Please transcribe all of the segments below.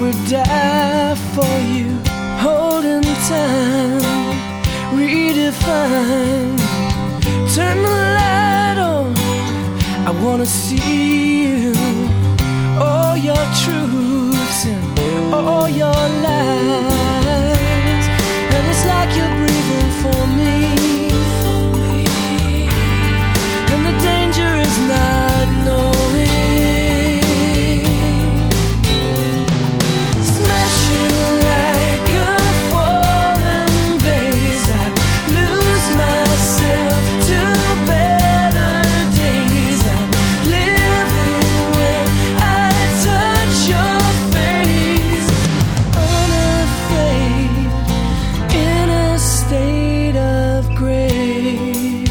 would die for you. Holding time, redefine. Turn the light on, I wanna see you. All your truths and all your lies, and it's like you're breathing for me. And the danger is not knowing. Smashing like a falling vase, I lose myself to better days. I'm living when I touch your face, unafraid, in a state of grace.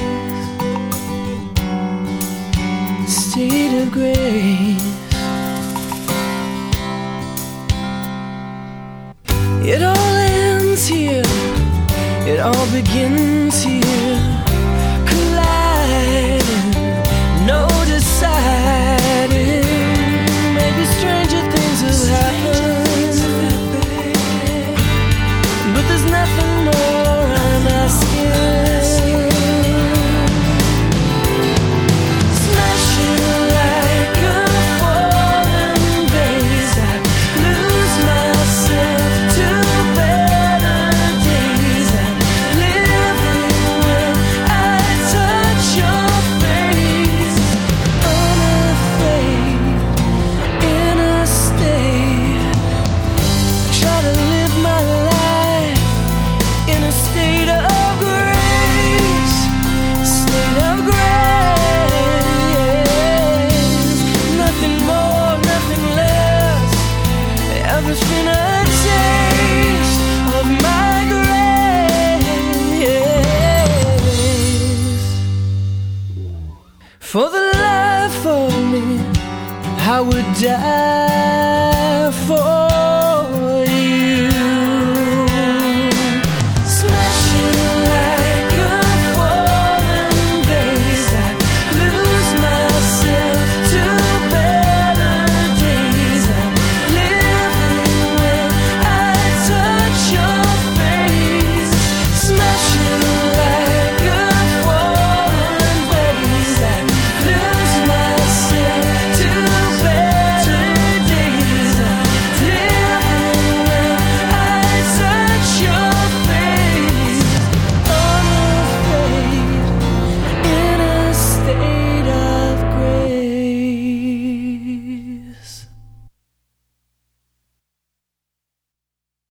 State of grace. It all ends here, it all begins here. Colliding, no deciding. Maybe stranger things have happened, but there's nothing more I'm asking. Smashing like a falling vase, I lose myself to better days. I'm living when I touch your face, unafraid, in a state. Try to live my life in a state of grace, state of grace. Nothing more, nothing less, everything a taste of my grace. For the life of me, I would die